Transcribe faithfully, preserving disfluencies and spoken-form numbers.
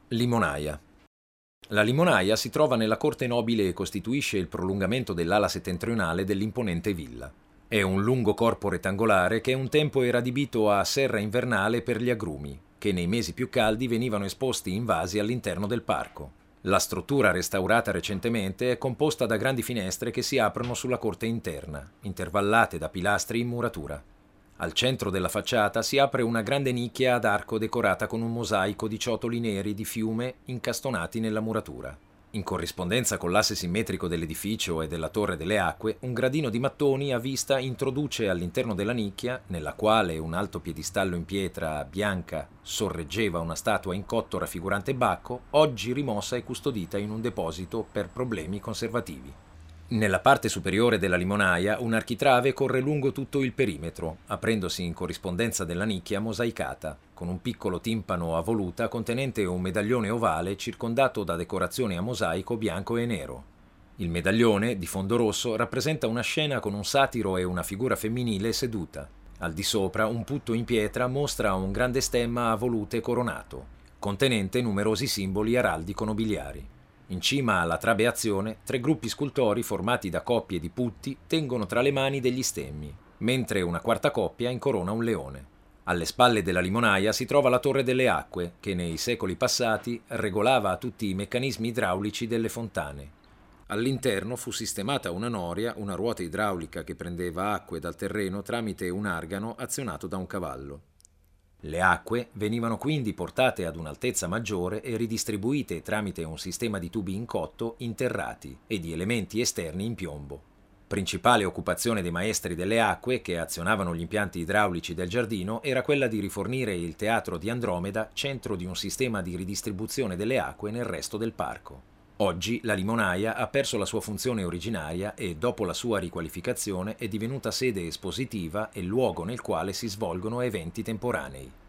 Limonaia. La limonaia si trova nella corte nobile e costituisce il prolungamento dell'ala settentrionale dell'imponente villa. È un lungo corpo rettangolare che un tempo era adibito a serra invernale per gli agrumi, che nei mesi più caldi venivano esposti in vasi all'interno del parco. La struttura, restaurata recentemente, è composta da grandi finestre che si aprono sulla corte interna, intervallate da pilastri in muratura. Al centro della facciata si apre una grande nicchia ad arco decorata con un mosaico di ciotoli neri di fiume incastonati nella muratura. In corrispondenza con l'asse simmetrico dell'edificio e della Torre delle Acque, un gradino di mattoni a vista introduce all'interno della nicchia, nella quale un alto piedistallo in pietra bianca sorreggeva una statua in cotto raffigurante Bacco, oggi rimossa e custodita in un deposito per problemi conservativi. Nella parte superiore della limonaia un architrave corre lungo tutto il perimetro, aprendosi in corrispondenza della nicchia mosaicata, con un piccolo timpano a voluta contenente un medaglione ovale circondato da decorazioni a mosaico bianco e nero. Il medaglione, di fondo rosso, rappresenta una scena con un satiro e una figura femminile seduta. Al di sopra un putto in pietra mostra un grande stemma a volute coronato, contenente numerosi simboli araldico-nobiliari. In cima alla trabeazione, tre gruppi scultori formati da coppie di putti tengono tra le mani degli stemmi, mentre una quarta coppia incorona un leone. Alle spalle della limonaia si trova la Torre delle Acque, che nei secoli passati regolava tutti i meccanismi idraulici delle fontane. All'interno fu sistemata una noria, una ruota idraulica che prendeva acque dal terreno tramite un argano azionato da un cavallo. Le acque venivano quindi portate ad un'altezza maggiore e ridistribuite tramite un sistema di tubi in cotto interrati e di elementi esterni in piombo. Principale occupazione dei maestri delle acque, che azionavano gli impianti idraulici del giardino, era quella di rifornire il teatro di Andromeda, centro di un sistema di ridistribuzione delle acque nel resto del parco. Oggi la limonaia ha perso la sua funzione originaria e, dopo la sua riqualificazione, è divenuta sede espositiva e luogo nel quale si svolgono eventi temporanei.